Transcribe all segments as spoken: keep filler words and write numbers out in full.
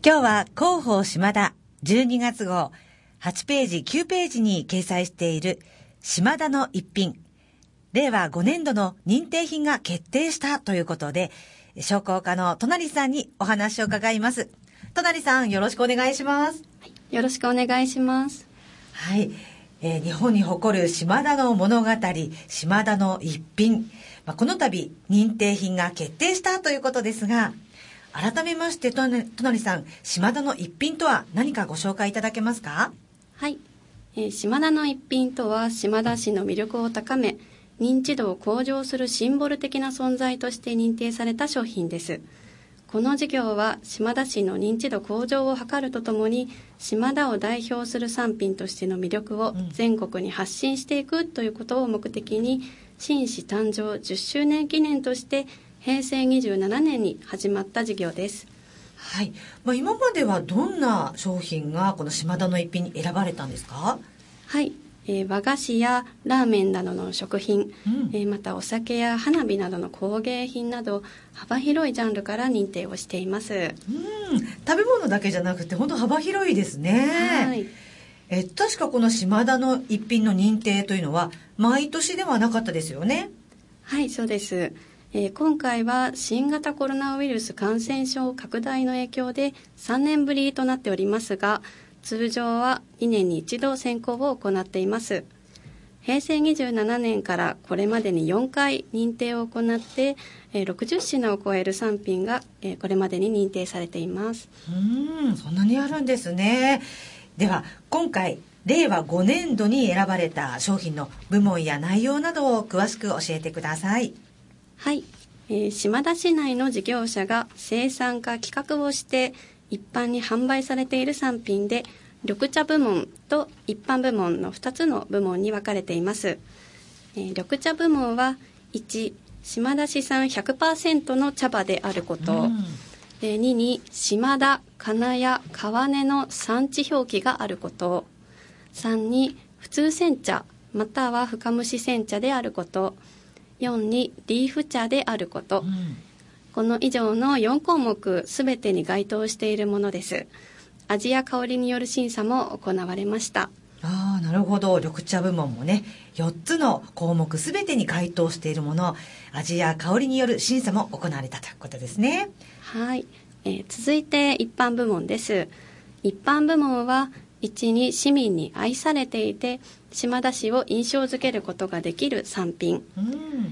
今日は広報島田じゅうにがつ号はちページきゅうページに掲載している島田の一品、れいわごねんどの認定品が決定したということで、商工課の隣さんにお話を伺います。隣さん、よろしくお願いします。 はい、よろしくお願いします。 はい、えー、日本に誇る島田の物語、島田の一品、まあ、この度認定品が決定したということですが、改めまして隣さん、島田の一品とは何かご紹介いただけますか？ はい、えー、島田の一品とは島田市の魅力を高め、認知度を向上するシンボル的な存在として認定された商品です。この事業は島田市の認知度向上を図るとともに、島田を代表する産品としての魅力を全国に発信していくということを目的に、新市誕生じゅっしゅうねん記念としてへいせいにじゅうななねんに始まった事業です。 はい、まあ、今まではどんな商品がこの島田の一品に選ばれたんですか？ はい、えー、和菓子やラーメンなどの食品、うん、えー、またお酒や花火などの工芸品など幅広いジャンルから認定をしています。うん、 食べ物だけじゃなくて本当幅広いですね。はい、えー、確かこの島田の一品の認定というのは毎年ではなかったですよね？ はい、そうです。えー、今回は新型コロナウイルス感染症拡大の影響でさんねんぶりとなっておりますが、通常はにねんに一度選考を行っています。へいせいにじゅうななねんからこれまでによんかい認定を行って、えー、ろくじゅっしなを超える産品が、えー、これまでに認定されています。 うーん、そんなにあるんですね。では今回れいわごねんどに選ばれた商品の部門や内容などを詳しく教えてください。 はい、えー、島田市内の事業者が生産か企画をして一般に販売されている産品で、緑茶部門と一般部門のふたつの部門に分かれています。えー、緑茶部門はいち、島田市産 ひゃくパーセント の茶葉であること、うん、えー、にに島田、金谷、川根の産地表記があること、さんに普通煎茶または深蒸し煎茶であること、よんにリーフ茶であること、うん、この以上のよんこうもくすべてに該当しているものです。味や香りによる審査も行われました。 ああ、なるほど。緑茶部門もね、よっつの項目すべてに該当しているもの、味や香りによる審査も行われたということですね。 はい、えー、続いて一般部門です。一般部門はいちに市民に愛されていて島田市を印象づけることができる産品、うん、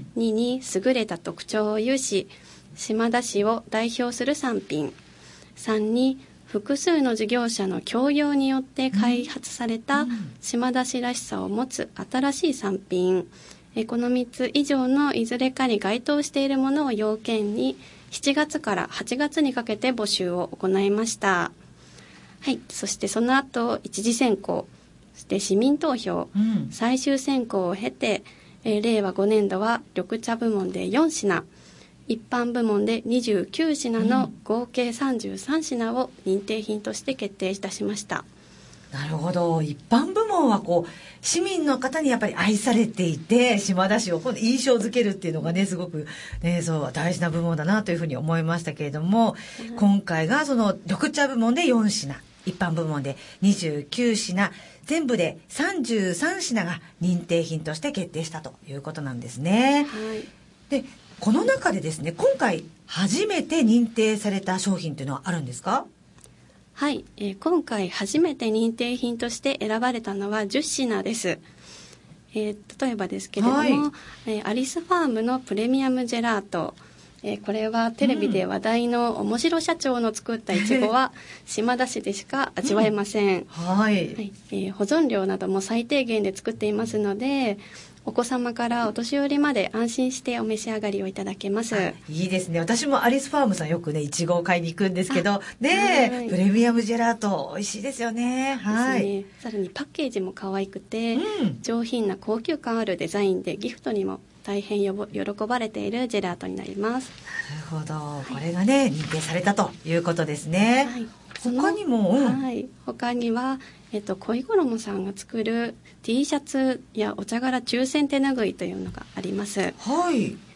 にに優れた特徴を有し島田市を代表する産品、さんに複数の事業者の協業によって開発された島田市らしさを持つ新しい産品、えこのみっつ以上のいずれかに該当しているものを要件にしちがつからはちがつにかけて募集を行いました。はい、そしてその後一次選考、そして市民投票、うん、最終選考を経て、えー、れいわごねんどは緑茶部門でよんしな、一般部門でにじゅうきゅうしなの合計さんじゅうさんしなを認定品として決定いたしました。 なるほど。一般部門はこう市民の方にやっぱり愛されていて島田市を印象づけるっていうのがね、すごく、ね、そう大事な部門だなというふうに思いましたけれども、うん、今回がその緑茶部門でよんしな、一般部門でにじゅうきゅうしな、全部でさんじゅうさんしなが認定品として決定したということなんですね。はい、でこの中でですね、今回初めて認定された商品というのはあるんですか？ はい、えー、今回初めて認定品として選ばれたのはじゅっしなです。えー、例えばですけれども、はい、えー、アリスファームのプレミアムジェラート、えー、これはテレビで話題の面白社長の作ったいちごは島田市でしか味わえません。うん、はい、はい、えー、保存料なども最低限で作っていますので、お子様からお年寄りまで安心してお召し上がりをいただけます。 いいですね。私もアリスファームさんよくねいちごを買いに行くんですけどね、はい、プレミアムジェラート美味しいですよね。はい、 ね、さらにパッケージも可愛くて、うん、上品な高級感あるデザインでギフトにも大変よぼ喜ばれているジェラートになります。 なるほど、はい、これがね認定されたということですね。はい、他にも、うん、 はい、他には、えっと、恋衣さんが作る T シャツやお茶柄抽選手ぬぐいというのがあります。 はい、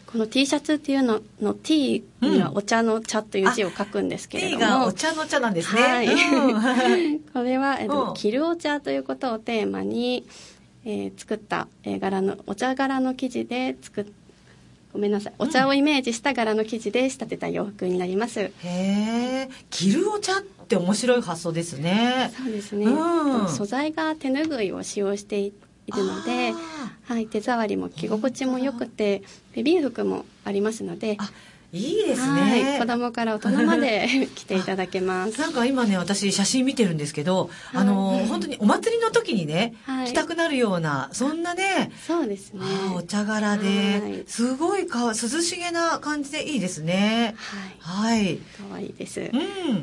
この T シャツっていうのの T にはお茶の茶という字を書くんですけれども、 T がお茶の茶なんですね。 はいうん、 これは、えっと、着るお茶ということをテーマに、えー、作った、えー、柄のお茶柄の生地で作っごめんなさいお茶をイメージした柄の生地で仕立てた洋服になります。 へえ、着るお茶って面白い発想ですね。 そうですね、 うん、 素材が手ぬぐいを使用しているので、はい、手触りも着心地も良くてベビー服もありますので、 あ、いいですね、 はい、子供から大人まで着ていただけます。 なんか今ね、私写真見てるんですけど、あの、はい、本当にお祭りの時にね、はい、着たくなるようなそんなね、 そうですね、 お茶柄で、はい、すごいか涼しげな感じでいいですね。はい、はい、 かわいいです、 うん、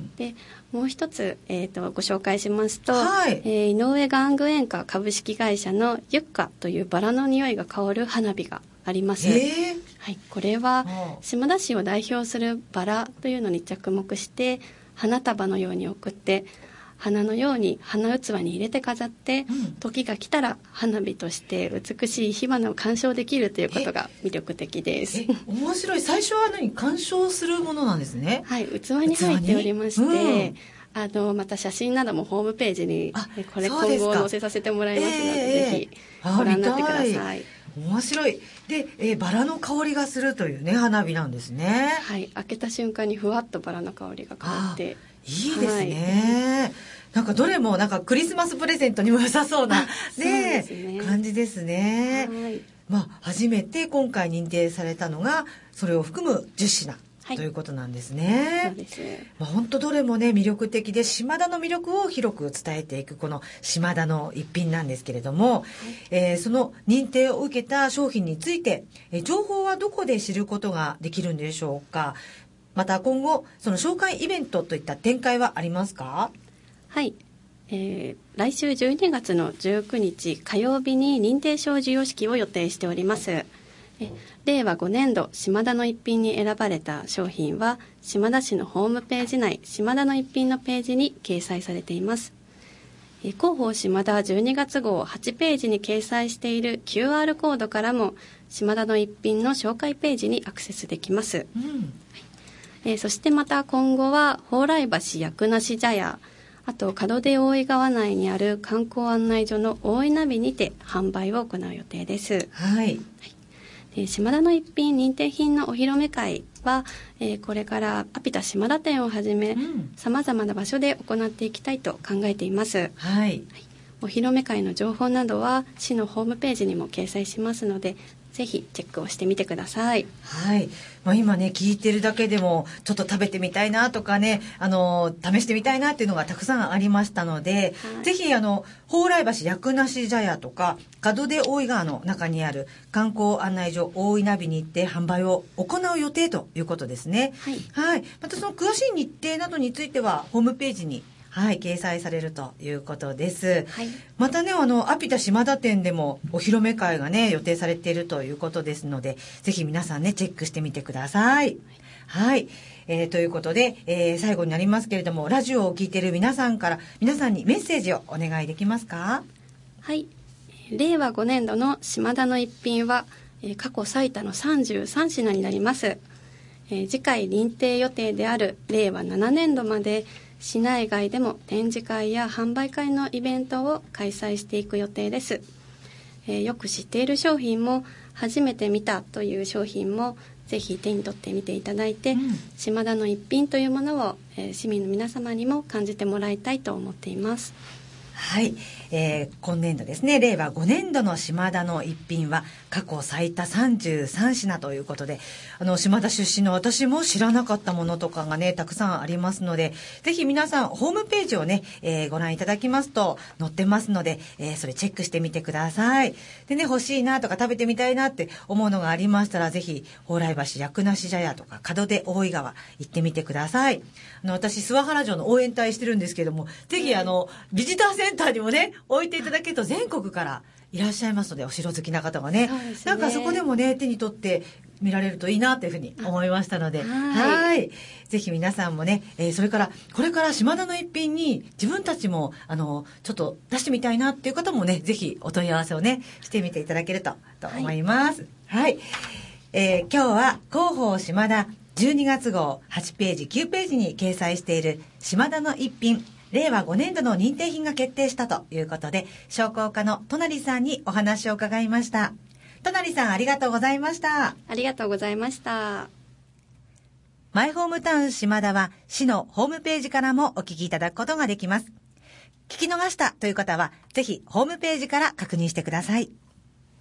でもう一つ、えー、とご紹介しますと、 はい、 えー、井上玩具園歌株式会社のユッカというバラの匂いが香る花火があります。 えーはい、これは島田市を代表するバラというのに着目して花束のように送って花のように花器に入れて飾って、うん、時が来たら花火として美しい火花を鑑賞できるということが魅力的です。 ええ、面白い。最初は何、鑑賞するものなんですね。 はい、器に入っておりまして、うん、あのまた写真などもホームページにこれ今後載せさせてもらいますので、えー、ぜひご覧になってください。 面白い。で、えー、バラの香りがするというね、花火なんですね。 はい、開けた瞬間にふわっとバラの香りが香って、 いいですね、はい、なんかどれもなんかクリスマスプレゼントにも良さそうなね、ね感じですね。はい、まあ、初めて今回認定されたのがそれを含むじゅっしな、はい、ということなんですね。 そうです。 まあ、本当どれもね魅力的で島田の魅力を広く伝えていくこの島田の一品なんですけれども、はい、えー、その認定を受けた商品について、えー、情報はどこで知ることができるんでしょうか。また今後その紹介イベントといった展開はありますか。 はい、えー、来週じゅうにがつのじゅうくにち火曜日に認定証授与式を予定しております。えれいわごねんど島田の一品に選ばれた商品は島田市のホームページ内島田の一品のページに掲載されています。え広報島田じゅうにがつ号はちページに掲載している キューアール コードからも島田の一品の紹介ページにアクセスできます。うん、はい、えー、そしてまた今後は蓬莱橋薬なし茶屋、あと門出大井川内にある観光案内所の大井ナビにて販売を行う予定です。 はい、はい、 で島田の一品認定品のお披露目会は、えー、これからアピタ島田店をはじめさまざまな場所で行っていきたいと考えています。 はい、はい、 お披露目会の情報などは市のホームページにも掲載しますのでぜひチェックをしてみてください。 はい、まあ、今ね聞いてるだけでもちょっと食べてみたいなとかね、あの試してみたいなっていうのがたくさんありましたので、はい、ぜひあの蓬莱橋薬なし茶屋とか門出大井川の中にある観光案内所大井ナビに行って販売を行う予定ということですね。 はい、 はい、またその詳しい日程などについてはホームページにはい、掲載されるということです。はい、またね、あのアピタ島田店でもお披露目会がね予定されているということですので、ぜひ皆さんねチェックしてみてください。はい、はい、えー、ということで、えー、最後になりますけれども、ラジオを聞いている皆さんから皆さんにメッセージをお願いできますか。 はい、れいわごねんどの島田の一品は、えー、過去最多のさんじゅうさんしなになります。えー、次回認定予定であるれいわななねんどまで市内外でも展示会や販売会のイベントを開催していく予定です。えー、よく知っている商品も初めて見たという商品もぜひ手に取ってみていただいて、うん、島田の一品というものを、えー、市民の皆様にも感じてもらいたいと思っています。 はい、えー、今年度ですね、れいわごねんどの島田の一品は過去最多さんじゅうさんしなということで、あの島田出身の私も知らなかったものとかがねたくさんありますので、ぜひ皆さんホームページをね、えー、ご覧いただきますと載ってますので、えー、それチェックしてみてください。でね、欲しいなとか食べてみたいなって思うのがありましたら、ぜひ蓬莱橋薬なし茶屋とか門出大井川行ってみてください。あの私諏訪原城の応援隊してるんですけども、ぜひあのビジターセンターにもね置いていただけると全国からいらっしゃいますので、お城好きな方が ね, ねなんかそこでもね手に取って見られるといいなというふうに思いましたので、はい、ぜひ皆さんもね、えー、それからこれから島田の一品に自分たちもあのちょっと出してみたいなっていう方もね、ぜひお問い合わせをねしてみていただけるとと思います。はい、はい、 えー、今日は広報島田じゅうにがつ号はちページきゅうページに掲載している島田の一品令和ごねん度の認定品が決定したということで、商工課の隣さんにお話を伺いました。隣さん、ありがとうございました。 ありがとうございました。 マイホームタウン島田は市のホームページからもお聞きいただくことができます。聞き逃したという方はぜひホームページから確認してください。